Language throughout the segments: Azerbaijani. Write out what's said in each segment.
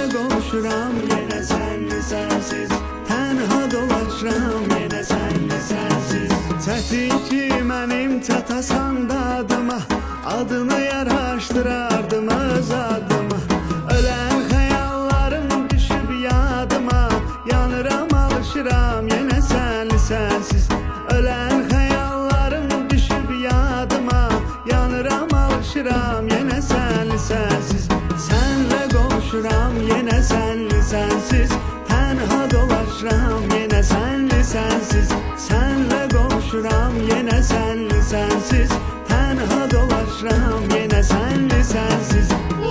qovuşuram yenə sənli sənsiz. Tənha dolaşıram yenə sənli sənsiz. Çətin ki mənim çatasan dadıma, adını yaraşdırardım öz adıma. Ölən xəyallarım düşüb yadıma, yanıram alışıram yenə sənli sənsiz. Ölən xəyallarım düşüb yadıma, yanıram alışıram yenə sənli sənsiz. Sənlə qovuşuram yenə sənli sənsiz. Tənha dolaşıram yenə sənli sənsiz. Sənlə qovuşuram yenə sənli sənsiz. Tənha dolaşıram yenə sənli sənsiz.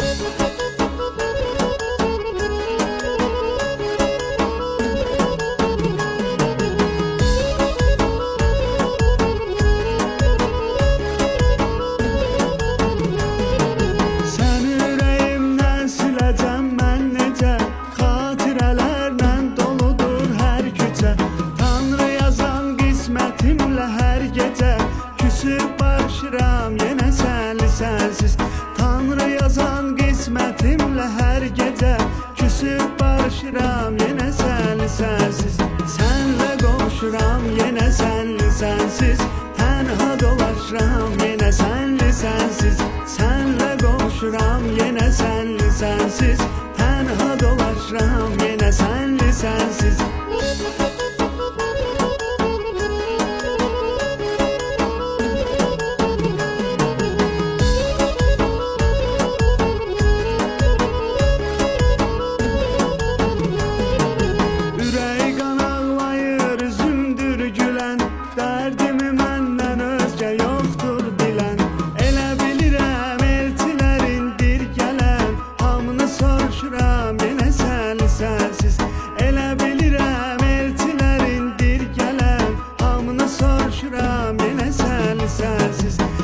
Barışıram yenə sənli sənsiz. Tanrı yazan qismətimlə hər gecə küsüb barışıram yenə sənli sənsiz. Sənlə qovuşuram yenə sənli sənsiz. Tənha dolaşıram yenə sənli sənsiz. Sənlə qovuşuram yenə sənli sənsiz. Tənha dolaşıram yenə sənli sənsiz. Dərdimi məndən özgə yoxdur bilən. Elə bilirəm elçilərindir gələn. Hamını soruşuram yenə sənli sənsiz. Elə bilirəm elçilərindir gələn. Hamını soruşuram yenə sənli sənsiz.